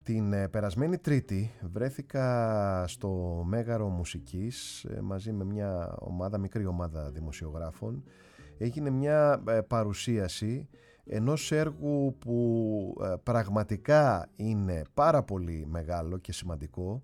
Την περασμένη Τρίτη βρέθηκα στο Μέγαρο Μουσικής μαζί με μια μικρή ομάδα δημοσιογράφων. Έγινε μια παρουσίαση ενός έργου που πραγματικά είναι πάρα πολύ μεγάλο και σημαντικό,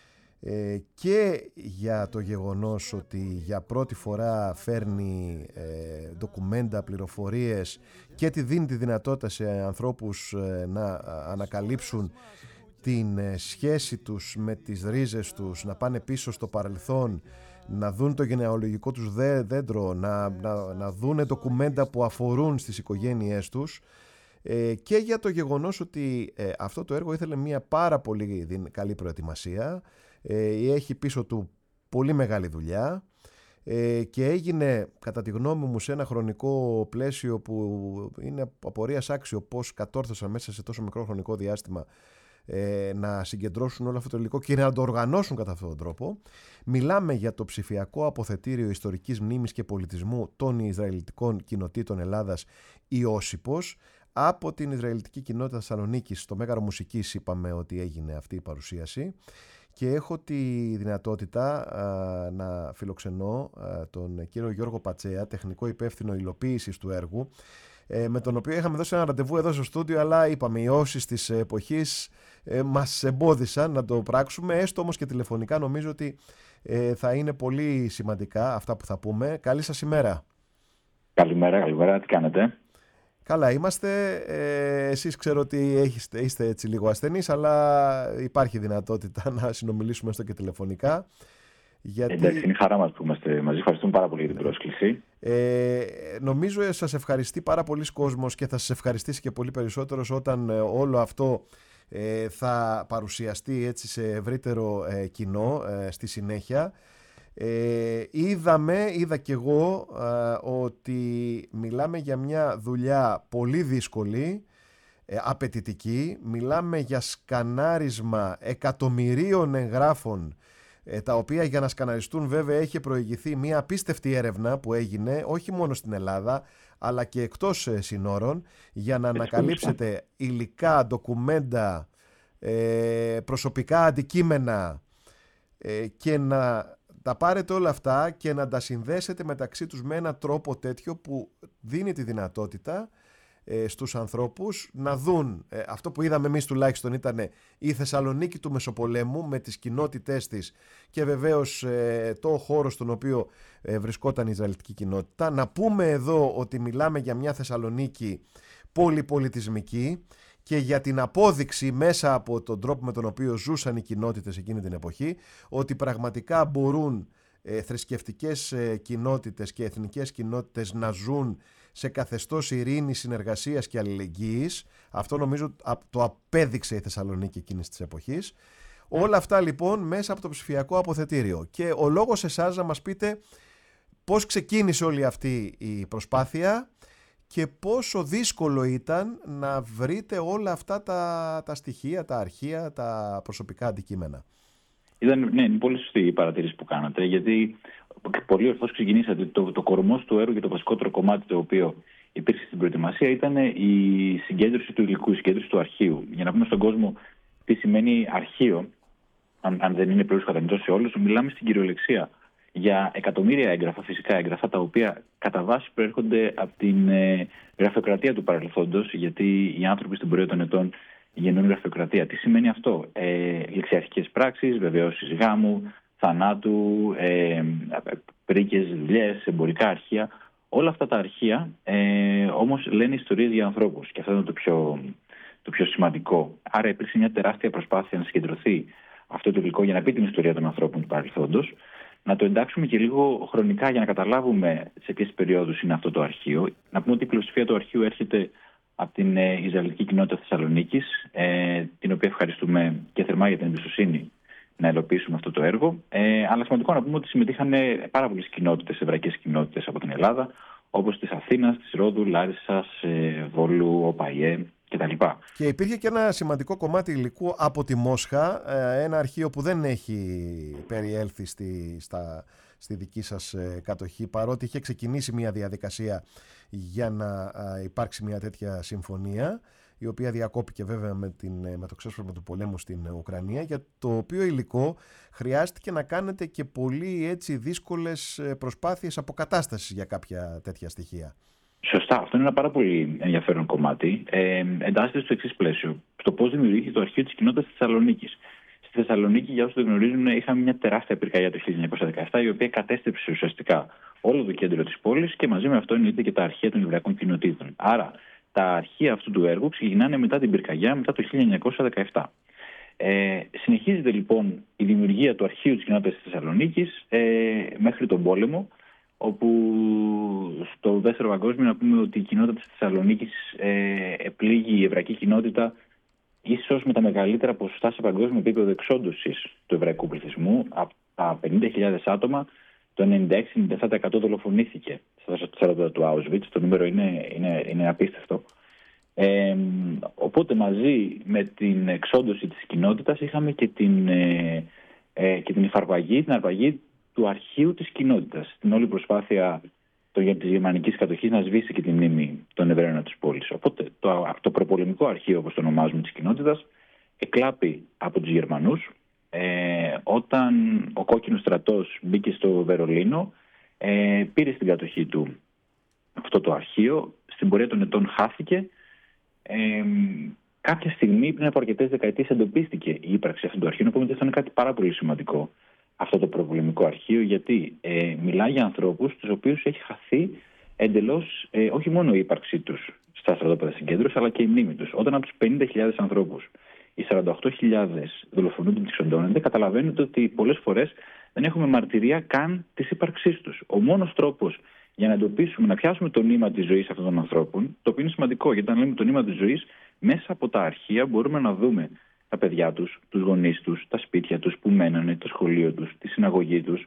και για το γεγονός ότι για πρώτη φορά φέρνει ντοκουμέντα, πληροφορίες και δίνει τη δυνατότητα σε ανθρώπους να ανακαλύψουν την σχέση τους με τις ρίζες τους, να πάνε πίσω στο παρελθόν, να δουν το γενεαλογικό τους δέντρο, να δούνε ντοκουμέντα που αφορούν στις οικογένειές τους, και για το γεγονός ότι αυτό το έργο ήθελε μια πάρα πολύ καλή προετοιμασία, έχει πίσω του πολύ μεγάλη δουλειά, και έγινε κατά τη γνώμη μου σε ένα χρονικό πλαίσιο που είναι απορίας άξιο πώς κατόρθωσαν μέσα σε τόσο μικρό χρονικό διάστημα να συγκεντρώσουν όλο αυτό το υλικό και να το οργανώσουν κατά αυτόν τον τρόπο. Μιλάμε για το ψηφιακό αποθετήριο ιστορικής μνήμης και πολιτισμού των Ισραηλιτικών κοινοτήτων Ελλάδας Ιώσυπος. Από την Ισραηλιτική κοινότητα Θεσσαλονίκης, στο Μέγαρο Μουσικής, είπαμε ότι έγινε αυτή η παρουσίαση, και έχω τη δυνατότητα να φιλοξενώ τον κύριο Γιώργο Πατσέα, τεχνικό υπεύθυνο υλοποίησης του έργου, με τον οποίο είχαμε δώσει ένα ραντεβού εδώ στο στούντιο, αλλά είπαμε οι όσεις της εποχής μας εμπόδισαν να το πράξουμε, έστω όμως και τηλεφωνικά. Νομίζω ότι θα είναι πολύ σημαντικά αυτά που θα πούμε. Καλή σας ημέρα. Καλημέρα, τι κάνετε? Καλά είμαστε. Εσείς ξέρω ότι είστε έτσι λίγο ασθενείς, αλλά υπάρχει δυνατότητα να συνομιλήσουμε έστω και τηλεφωνικά. Εντάξει, είναι χαρά μας που είμαστε μαζί. Ευχαριστούμε πάρα πολύ για την πρόσκληση. Νομίζω σας ευχαριστεί πάρα πολλοί κόσμος και θα σας ευχαριστήσει και πολύ περισσότερος όταν όλο αυτό θα παρουσιαστεί έτσι σε ευρύτερο κοινό στη συνέχεια. Είδα κι εγώ ότι μιλάμε για μια δουλειά πολύ δύσκολη, απαιτητική. Μιλάμε για σκανάρισμα εκατομμυρίων εγγράφων, τα οποία για να σκαναριστούν βέβαια έχει προηγηθεί μια απίστευτη έρευνα που έγινε όχι μόνο στην Ελλάδα αλλά και εκτός συνόρων, για να ανακαλύψετε υλικά, ντοκουμέντα, προσωπικά αντικείμενα, και να τα πάρετε όλα αυτά και να τα συνδέσετε μεταξύ τους με έναν τρόπο τέτοιο που δίνει τη δυνατότητα στους ανθρώπους να δουν αυτό που είδαμε εμείς. Τουλάχιστον ήταν η Θεσσαλονίκη του Μεσοπολέμου με τις κοινότητές της και βεβαίως το χώρο στον οποίο βρισκόταν η Ισραηλιτική κοινότητα. Να πούμε εδώ ότι μιλάμε για μια Θεσσαλονίκη πολυπολιτισμική και για την απόδειξη μέσα από τον τρόπο με τον οποίο ζούσαν οι κοινότητες εκείνη την εποχή, ότι πραγματικά μπορούν θρησκευτικές κοινότητες και εθνικές κοινότητες να ζουν σε καθεστώς ειρήνης, συνεργασίας και αλληλεγγύης. Αυτό νομίζω το απέδειξε η Θεσσαλονίκη εκείνης της εποχής. Όλα αυτά λοιπόν μέσα από το ψηφιακό αποθετήριο. Και ο λόγος εσάς να μας πείτε πώς ξεκίνησε όλη αυτή η προσπάθεια και πόσο δύσκολο ήταν να βρείτε όλα αυτά τα στοιχεία, τα αρχεία, τα προσωπικά αντικείμενα. Ναι, είναι πολύ σωστή η παρατήρηση που κάνατε, γιατί πολύ ορθώς ξεκινήσατε. Το κορμός του έργου και το βασικότερο κομμάτι το οποίο υπήρξε στην προετοιμασία ήταν η συγκέντρωση του υλικού, η συγκέντρωση του αρχείου. Για να πούμε στον κόσμο τι σημαίνει αρχείο, αν δεν είναι πλήρως κατανοητό σε όλους, μιλάμε στην κυριολεξία για εκατομμύρια έγγραφα, φυσικά έγγραφα, τα οποία κατά βάση προέρχονται από την γραφειοκρατία του παρελθόντος, γιατί οι άνθρωποι στην πορεία των ετών γεννούν γραφειοκρατία. Τι σημαίνει αυτό? Ληξιαρχικές πράξεις, βεβαιώσεις γάμου, θανάτου, πρίκες, δουλειές, εμπορικά αρχεία. Όλα αυτά τα αρχεία όμως λένε ιστορίες για ανθρώπους, και αυτό είναι το πιο σημαντικό. Άρα υπήρξε μια τεράστια προσπάθεια να συγκεντρωθεί αυτό το υλικό για να πει την ιστορία των ανθρώπων του παρελθόντος. Να το εντάξουμε και λίγο χρονικά για να καταλάβουμε σε ποιες περιόδους είναι αυτό το αρχείο. Να πούμε ότι η πλειοψηφία του αρχείου έρχεται από την Ισραηλιτική κοινότητα Θεσσαλονίκης, την οποία ευχαριστούμε και θερμά για την εμπιστοσύνη να ελοποιήσουμε αυτό το έργο. Αλλά σημαντικό να πούμε ότι συμμετείχαν πάρα πολλές κοινότητες, εβραϊκές κοινότητες από την Ελλάδα, όπως της Αθήνας, της Ρόδου, Λάρισσας, Βόλου, Οπαϊέ κτλ. Και υπήρχε και ένα σημαντικό κομμάτι υλικού από τη Μόσχα, ένα αρχείο που δεν έχει περιέλθει στη δική σας κατοχή, παρότι είχε ξεκινήσει μια διαδικασία για να υπάρξει μια τέτοια συμφωνία. η οποία διακόπηκε βέβαια με το ξέσπασμα του πολέμου στην Ουκρανία, για το οποίο υλικό χρειάστηκε να κάνετε και πολύ έτσι δύσκολες προσπάθειες αποκατάστασης για κάποια τέτοια στοιχεία. Σωστά. Αυτό είναι ένα πάρα πολύ ενδιαφέρον κομμάτι. Εντάσσεται στο εξής πλαίσιο. Στο πώς δημιουργήθηκε το αρχείο της κοινότητας της Θεσσαλονίκης. Στη Θεσσαλονίκη, για όσους δεν γνωρίζουν, είχαμε μια τεράστια πυρκαγιά το 1917, η οποία κατέστρεψε ουσιαστικά όλο το κέντρο της πόλης και μαζί με αυτό εννοείται και τα αρχεία των Εβραϊκών κοινοτήτων. Άρα, τα αρχεία αυτού του έργου ξεκινάνε μετά την πυρκαγιά, μετά το 1917. Συνεχίζεται λοιπόν η δημιουργία του αρχείου της κοινότητας της Θεσσαλονίκης μέχρι τον πόλεμο, όπου στο δεύτερο παγκόσμιο να πούμε ότι η κοινότητα της Θεσσαλονίκης επλήγει η εβραϊκή κοινότητα ίσως με τα μεγαλύτερα ποσοστά σε παγκόσμιο επίπεδο εξόντωσης του εβραϊκού πληθυσμού. Από τα 50.000 άτομα, το 96-97% δολοφονήθηκε στα στρατόπεδα του Auschwitz. Το νούμερο είναι απίστευτο. Οπότε μαζί με την εξόντωση της κοινότητας είχαμε και την αρπαγή του αρχείου της κοινότητας. Την όλη προσπάθεια της γερμανικής κατοχής να σβήσει και τη μνήμη των Εβραίων της πόλης. Οπότε το προπολεμικό αρχείο, όπως το ονομάζουμε, της κοινότητας, εκλάπη από τους Γερμανούς. Όταν ο κόκκινος στρατός μπήκε στο Βερολίνο, πήρε στην κατοχή του αυτό το αρχείο. Στην πορεία των ετών χάθηκε. Κάποια στιγμή, πριν από αρκετές δεκαετίες, εντοπίστηκε η ύπαρξη αυτού του αρχείου. Να πούμε ότι αυτό είναι κάτι πάρα πολύ σημαντικό, αυτό το προπολεμικό αρχείο, γιατί μιλάει για ανθρώπους τους οποίους έχει χαθεί εντελώς όχι μόνο η ύπαρξή τους στα στρατόπεδα συγκέντρωσης, αλλά και η μνήμη τους. Όταν από τους 50.000 ανθρώπους οι 48.000 δολοφονούνται και εξοντώνονται, καταλαβαίνετε ότι πολλές φορές δεν έχουμε μαρτυρία καν της ύπαρξής τους. Ο μόνος τρόπος για να εντοπίσουμε, να πιάσουμε το νήμα της ζωής αυτών των ανθρώπων, το οποίο είναι σημαντικό, γιατί όταν λέμε το νήμα της ζωής, μέσα από τα αρχεία μπορούμε να δούμε τα παιδιά τους, τους γονείς τους, τα σπίτια τους που μένανε, το σχολείο τους, τη συναγωγή τους.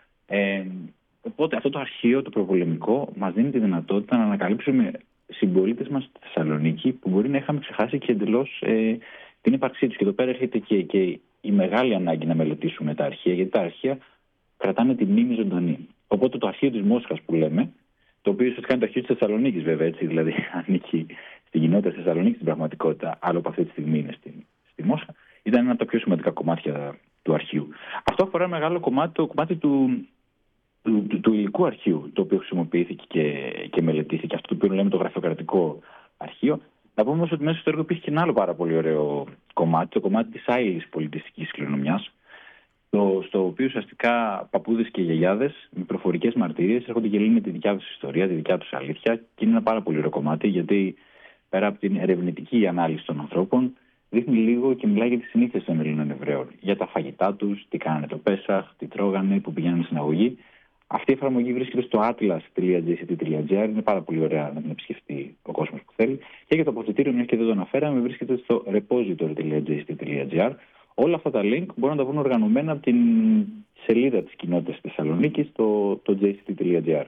Οπότε αυτό το αρχείο, το προπολεμικό, μας δίνει τη δυνατότητα να ανακαλύψουμε συμπολίτες μας στη Θεσσαλονίκη που μπορεί να είχαμε ξεχάσει και εντελώς την ύπαρξή τους. Και εδώ πέρα έρχεται και η μεγάλη ανάγκη να μελετήσουμε τα αρχεία, γιατί τα αρχεία κρατάνε τη μνήμη ζωντανή. Οπότε το αρχείο της Μόσχας που λέμε, το οποίο ουσιαστικά είναι το αρχείο της Θεσσαλονίκης, βέβαια, έτσι, δηλαδή ανήκει στην κοινότητα της Θεσσαλονίκης στην πραγματικότητα, άλλο από αυτή τη στιγμή είναι στη Μόσχα, ήταν ένα από τα πιο σημαντικά κομμάτια του αρχείου. Αυτό αφορά ένα μεγάλο κομμάτι, το κομμάτι του υλικού αρχείου, το οποίο χρησιμοποιήθηκε και μελετήθηκε, αυτό το οποίο λέμε το γραφειοκρατικό αρχείο. Να πούμε όμως ότι μέσα στο έργο υπήρχε και ένα άλλο πάρα πολύ ωραίο κομμάτι, το κομμάτι της άειλης πολιτιστικής κληρονομιάς, στο οποίο ουσιαστικά παππούδες και γιαγιάδες με προφορικές μαρτυρίες έρχονται και λύνουν τη δικιά τους ιστορία, τη δικιά τους αλήθεια, και είναι ένα πάρα πολύ ωραίο κομμάτι, γιατί πέρα από την ερευνητική ανάλυση των ανθρώπων, δείχνει λίγο και μιλάει για τις συνήθειες των Ελλήνων Εβραίων. Για τα φαγητά τους, τι κάνανε το Πέσαχ, τι τρώγανε, που πηγαίνανε στην αγωγή. Αυτή η εφαρμογή βρίσκεται στο atlas.jct.gr. Είναι πάρα πολύ ωραία να την επισκεφτεί ο κόσμος που θέλει. Και για το αποθετήριο, μια και δεν το αναφέραμε, βρίσκεται στο repository.jct.gr. Όλα αυτά τα link μπορούν να τα βρουν οργανωμένα από την σελίδα της κοινότητας της Θεσσαλονίκης, το jct.gr.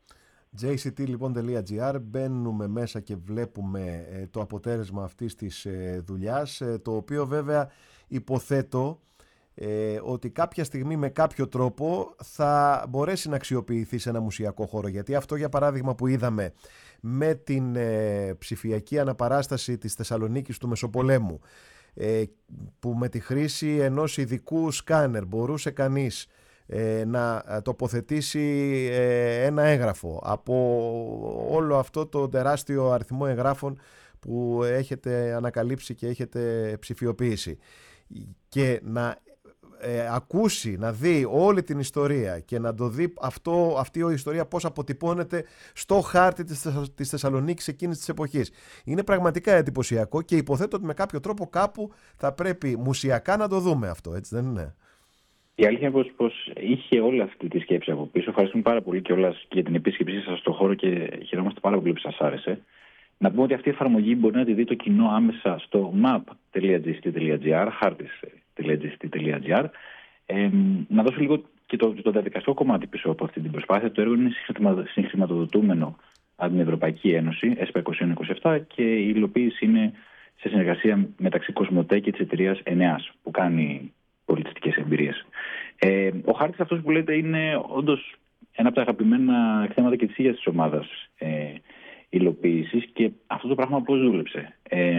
jct.gr. Μπαίνουμε μέσα και βλέπουμε το αποτέλεσμα αυτής της δουλειάς, το οποίο βέβαια υποθέτω ότι κάποια στιγμή με κάποιο τρόπο θα μπορέσει να αξιοποιηθεί σε ένα μουσιακό χώρο, γιατί αυτό για παράδειγμα που είδαμε με την ψηφιακή αναπαράσταση της Θεσσαλονίκης του Μεσοπολέμου, που με τη χρήση ενός ειδικού σκάνερ μπορούσε κανείς να τοποθετήσει ένα έγγραφο από όλο αυτό το τεράστιο αριθμό εγγράφων που έχετε ανακαλύψει και έχετε ψηφιοποιήσει, και να ακούσει, να δει όλη την ιστορία και να το δει αυτή η ιστορία πώς αποτυπώνεται στο χάρτη της Θεσσαλονίκης εκείνης της εποχής. Είναι πραγματικά εντυπωσιακό και υποθέτω ότι με κάποιο τρόπο κάπου θα πρέπει μουσιακά να το δούμε αυτό, έτσι δεν είναι? Η αλήθεια είναι πως είχε όλη αυτή τη σκέψη από πίσω. Ευχαριστούμε πάρα πολύ κιόλας για την επίσκεψή σας στον χώρο και χαιρόμαστε πάρα πολύ που σας άρεσε. Να πούμε ότι αυτή η εφαρμογή μπορεί να τη δει το κοινό άμεσα στο map.gst.gr, χάρτης.gst.gr. Να δώσω λίγο και το διαδικαστικό κομμάτι πίσω από αυτή την προσπάθεια. Το έργο είναι συγχρηματοδοτούμενο από την Ευρωπαϊκή Ένωση, ΕΣΠΑ 2027, και η υλοποίηση είναι σε συνεργασία μεταξύ Κοσμοτέ και της εταιρείας ΕΝΕΑΣ, που κάνει πολιτιστικές εμπειρίες. Ο χάρτης αυτός που λέτε είναι όντως ένα από τα αγαπημένα θέματα και της ίδιας της ομάδας. υλοποίησης. Και αυτό το πράγμα πώς δούλεψε?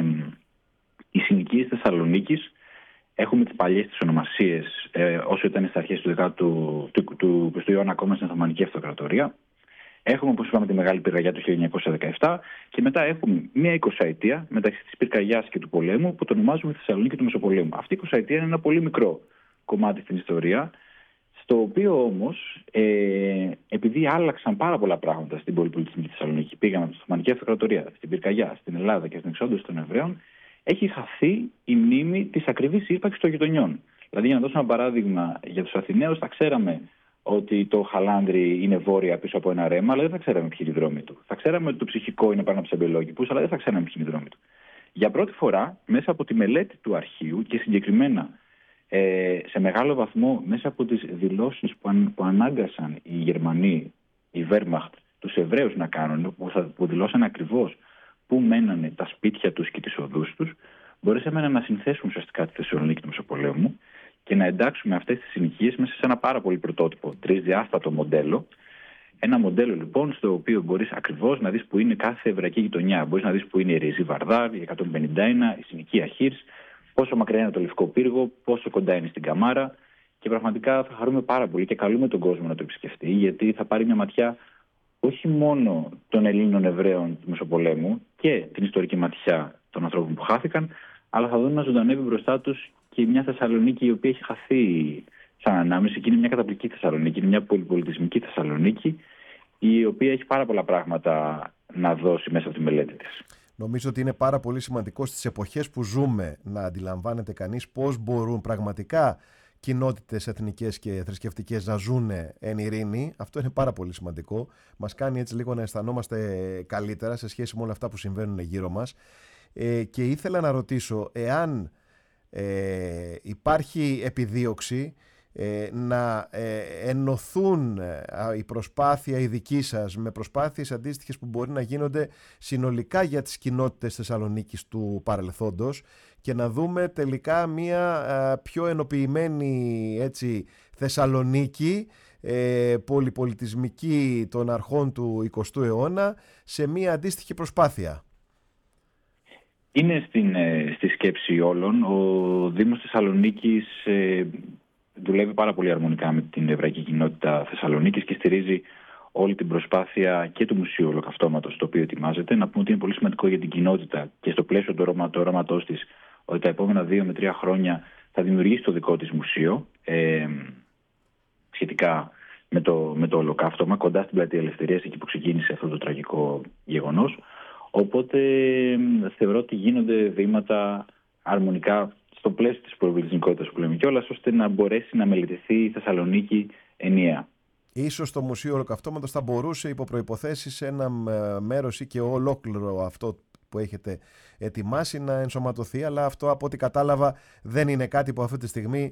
Οι συνοικίες Θεσσαλονίκης, έχουμε τις παλιές τις ονομασίες, όσο ήταν στις αρχές του 20ου αιώνα ακόμα στην Οθωμανική Αυτοκρατορία. Έχουμε, όπως είπαμε, τη Μεγάλη Πυρκαγιά του 1917 και μετά έχουμε μία 20ετία μεταξύ της πυρκαγιάς και του πολέμου που το ονομάζουμε Θεσσαλονίκη του Μεσοπολέμου. Αυτή η 20ετία είναι ένα πολύ μικρό κομμάτι στην ιστορία, στο οποίο όμως, επειδή άλλαξαν πάρα πολλά πράγματα στην πολυπολιτισμική Θεσσαλονίκη, πήγαμε από την Οθωμανική Αυτοκρατορία, στην πυρκαγιά, στην Ελλάδα και στην εξόντωση των Εβραίων, έχει χαθεί η μνήμη της ακριβής ύπαρξης των γειτονιών. Δηλαδή, για να δώσω ένα παράδειγμα για τους Αθηναίους, θα ξέραμε ότι το Χαλάνδρι είναι βόρεια πίσω από ένα ρέμα, αλλά δεν θα ξέραμε ποιοι είναι οι δρόμοι του. Θα ξέραμε ότι το Ψυχικό είναι πάνω από τους Αμπελόκηπους, αλλά δεν θα ξέραμε ποιοι είναι οι δρόμοι του. Για πρώτη φορά, μέσα από τη μελέτη του αρχείου και συγκεκριμένα σε μεγάλο βαθμό μέσα από τις δηλώσεις που ανάγκασαν οι Γερμανοί, η Wehrmacht, τους Εβραίους να κάνουν, που δηλώσαν ακριβώς πού μένανε τα σπίτια τους και τις οδούς τους, μπορέσαμε να ανασυνθέσουμε ουσιαστικά τη Θεσσαλονίκη του Μεσοπολέμου και να εντάξουμε αυτές τις συνοικίες μέσα σε ένα πάρα πολύ πρωτότυπο, τρισδιάστατο μοντέλο. Ένα μοντέλο λοιπόν στο οποίο μπορείς ακριβώς να δεις που είναι κάθε εβραϊκή γειτονιά. Μπορείς να δεις που είναι η Ρεζή Βαρδάρ, η 151, η συνοικία Χίρς, πόσο μακριά είναι το Λευκό Πύργο, πόσο κοντά είναι στην Καμάρα. Και πραγματικά θα χαρούμε πάρα πολύ και καλούμε τον κόσμο να το επισκεφτεί, γιατί θα πάρει μια ματιά όχι μόνο των Ελλήνων Εβραίων του Μεσοπολέμου και την ιστορική ματιά των ανθρώπων που χάθηκαν, αλλά θα δουν να ζωντανεύει μπροστά τους και μια Θεσσαλονίκη η οποία έχει χαθεί σαν ανάμεση. Και είναι μια καταπληκτική Θεσσαλονίκη, είναι μια πολυπολιτισμική Θεσσαλονίκη, η οποία έχει πάρα πολλά πράγματα να δώσει μέσα από τη μελέτη της. Νομίζω ότι είναι πάρα πολύ σημαντικό στις εποχές που ζούμε να αντιλαμβάνεται κανείς πώς μπορούν πραγματικά κοινότητες εθνικές και θρησκευτικές να ζουν εν ειρήνη. Αυτό είναι πάρα πολύ σημαντικό. Μας κάνει έτσι λίγο να αισθανόμαστε καλύτερα σε σχέση με όλα αυτά που συμβαίνουν γύρω μας. Και ήθελα να ρωτήσω εάν υπάρχει επιδίωξη να ενωθούν η προσπάθεια η δική σας με προσπάθειες αντίστοιχες που μπορεί να γίνονται συνολικά για τις κοινότητες Θεσσαλονίκης του παρελθόντος και να δούμε τελικά μια πιο ενοποιημένη έτσι, Θεσσαλονίκη πολυπολιτισμική των αρχών του 20ου αιώνα σε μια αντίστοιχη προσπάθεια. Είναι στη σκέψη όλων. Ο Δήμος Θεσσαλονίκης δουλεύει πάρα πολύ αρμονικά με την εβραϊκή κοινότητα Θεσσαλονίκης και στηρίζει όλη την προσπάθεια και του Μουσείου Ολοκαυτώματος, το οποίο ετοιμάζεται. Να πούμε ότι είναι πολύ σημαντικό για την κοινότητα και στο πλαίσιο του οράματός της ότι τα επόμενα 2 με 3 χρόνια θα δημιουργήσει το δικό της μουσείο σχετικά με το Ολοκαύτωμα, κοντά στην Πλατεία Ελευθερίας, εκεί που ξεκίνησε αυτό το τραγικό γεγονός. Οπότε θεωρώ ότι γίνονται βήματα αρμονικά στο πλαίσιο της πολυπολιτισμικότητας που λέμε κιόλας, ώστε να μπορέσει να μελετηθεί η Θεσσαλονίκη ενιαία. Ίσως το Μουσείο Ολοκαυτώματος θα μπορούσε υπό προϋποθέσεις ένα μέρος ή και ολόκληρο αυτό που έχετε ετοιμάσει να ενσωματωθεί, αλλά αυτό από ό,τι κατάλαβα δεν είναι κάτι που αυτή τη στιγμή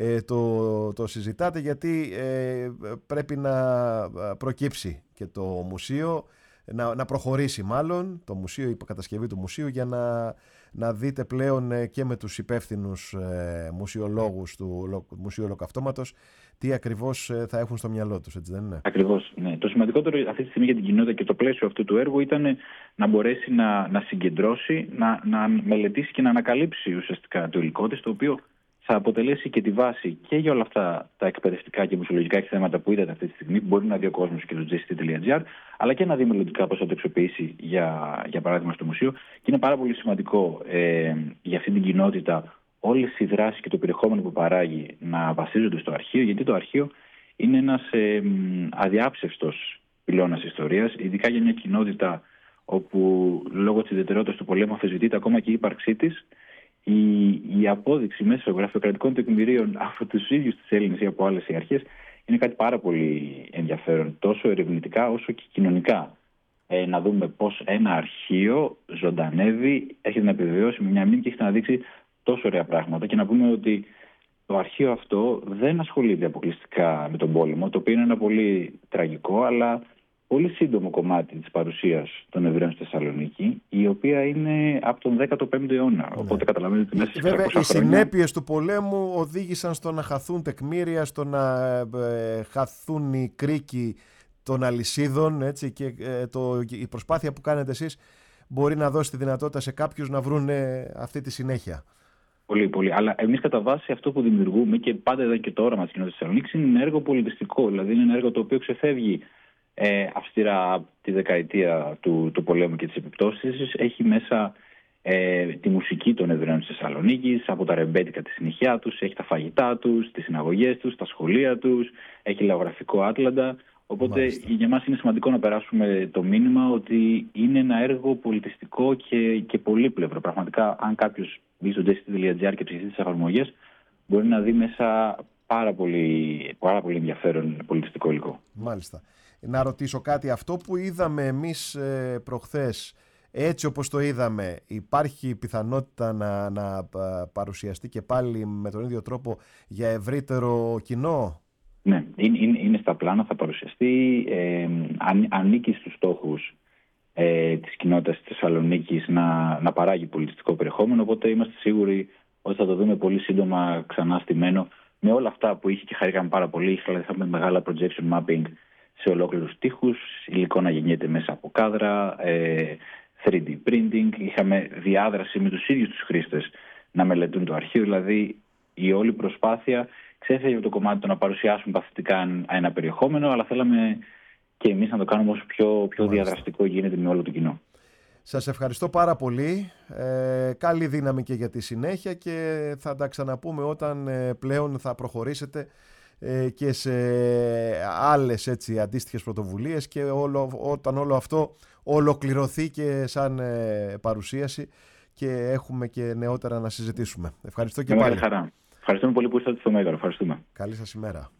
το συζητάτε, γιατί πρέπει να προκύψει και το μουσείο, να προχωρήσει μάλλον το μουσείο, η κατασκευή του μουσείου, για να δείτε πλέον και με τους υπεύθυνους μουσιολόγους του Μουσείου Ολοκαυτώματος τι ακριβώς θα έχουν στο μυαλό τους, έτσι δεν είναι? Ακριβώς, ναι. Το σημαντικότερο αυτή τη στιγμή για την κοινότητα και το πλαίσιο αυτού του έργου ήταν να μπορέσει να συγκεντρώσει, να μελετήσει και να ανακαλύψει ουσιαστικά το υλικό της, το οποίο θα αποτελέσει και τη βάση και για όλα αυτά τα εκπαιδευτικά και μουσιολογικά θέματα που είδατε αυτή τη στιγμή, που μπορεί να δει ο κόσμος και το gst.gr, αλλά και να δει μελλοντικά πώς θα το αξιοποιήσει για παράδειγμα στο μουσείο. Και είναι πάρα πολύ σημαντικό για αυτή την κοινότητα όλες οι δράσεις και το περιεχόμενο που παράγει να βασίζονται στο αρχείο, γιατί το αρχείο είναι ένας αδιάψευστος πυλώνας ιστορίας, ειδικά για μια κοινότητα όπου λόγω της ιδιαιτερότητας του πολέμου αμφισβητείται ακόμα και η ύπαρξή της. Η απόδειξη μέσω γραφειοκρατικών τεκμηρίων από τους ίδιους τους Έλληνες ή από άλλες αρχές είναι κάτι πάρα πολύ ενδιαφέρον, τόσο ερευνητικά όσο και κοινωνικά. Να δούμε πώς ένα αρχείο ζωντανεύει, έχει να επιβεβαιώσει με μια μνήμη και έχει να δείξει τόσο ωραία πράγματα. Και να πούμε ότι το αρχείο αυτό δεν ασχολείται αποκλειστικά με τον πόλεμο, το οποίο είναι ένα πολύ τραγικό αλλά πολύ σύντομο κομμάτι της παρουσίας των Εβραίων στη Θεσσαλονίκη, η οποία είναι από τον 15ο αιώνα. Ναι. Οπότε καταλαβαίνετε ότι μέσα σε 600 χρόνια... Βέβαια, οι συνέπειες του πολέμου οδήγησαν στο να χαθούν τεκμήρια, στο να χαθούν οι κρίκοι των αλυσίδων, έτσι, και η προσπάθεια που κάνετε εσείς μπορεί να δώσει τη δυνατότητα σε κάποιους να βρουν αυτή τη συνέχεια. Πολύ, πολύ. Αλλά εμείς κατά βάση αυτό που δημιουργούμε, και πάντα εδώ και το όραμα της κοινότητας της Θεσσαλονίκης, είναι ένα έργο πολιτιστικό. Δηλαδή είναι ένα έργο το οποίο ξεφεύγει αυστηρά από τη δεκαετία του πολέμου και τις επιπτώσεις. Έχει μέσα τη μουσική των Εβραίων της Θεσσαλονίκης, από τα ρεμπέτικα τη συνοικιά τους, έχει τα φαγητά τους, τις συναγωγές τους, τα σχολεία τους, έχει λαογραφικό Άτλαντα. Οπότε για μας είναι σημαντικό να περάσουμε το μήνυμα ότι είναι ένα έργο πολιτιστικό και πολύπλευρο. Πραγματικά, αν κάποιος μπει στο jst.gr και ψηφίσει τις εφαρμογές, μπορεί να δει μέσα πάρα πολύ ενδιαφέρον πολιτιστικό υλικό. Μάλιστα. Να ρωτήσω κάτι. Αυτό που είδαμε εμείς προχθές, έτσι όπως το είδαμε, υπάρχει πιθανότητα να παρουσιαστεί και πάλι με τον ίδιο τρόπο για ευρύτερο κοινό? Ναι, είναι στα πλάνα, θα παρουσιαστεί. Ανήκει στους στόχους της κοινότητας της Θεσσαλονίκης να παράγει πολιτιστικό περιεχόμενο, οπότε είμαστε σίγουροι ότι θα το δούμε πολύ σύντομα ξανά στημένο με όλα αυτά που είχε και χαρήκαμε πάρα πολύ. Είχαμε μεγάλα projection mapping σε ολόκληρους τοίχους, υλικό να γεννιέται μέσα από κάδρα, 3D printing, είχαμε διάδραση με τους ίδιους τους χρήστες να μελετούν το αρχείο, δηλαδή η όλη προσπάθεια ξέφυγε από το κομμάτι του να παρουσιάσουν παθητικά ένα περιεχόμενο, αλλά θέλαμε και εμείς να το κάνουμε όσο πιο διαδραστικό γίνεται με όλο το κοινό. Σας ευχαριστώ πάρα πολύ. Καλή δύναμη και για τη συνέχεια και θα τα ξαναπούμε όταν πλέον θα προχωρήσετε και σε άλλες αντίστοιχες πρωτοβουλίες και όταν όλο αυτό ολοκληρωθεί και σαν παρουσίαση και έχουμε και νεότερα να συζητήσουμε. Ευχαριστώ και πάλι. Χαρά. Ευχαριστούμε πολύ που ήρθατε στο Μέγαρο. Ευχαριστούμε. Καλή σας ημέρα.